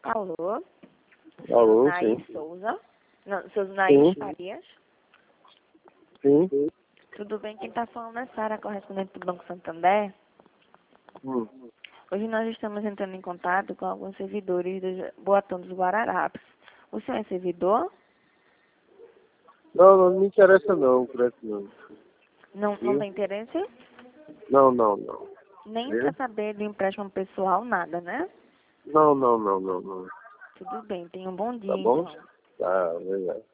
Alô? Alô, Nair sim. Souza? Não, seu Nair Sim. Farias? Sim. Tudo bem? Quem está falando é Sara, correspondente do Banco Santander. Hum. Hoje nós estamos entrando em contato com alguns servidores do Boatão dos Guararapes. O senhor é servidor? Não, não me interessa não, credo não. Não tem interesse? Não, não, não. Nem Viu? para saber do empréstimo pessoal, nada, né? Não, não, não, não, não. Tudo bem, tenha um bom dia, Tá bom? então. Tá, obrigado.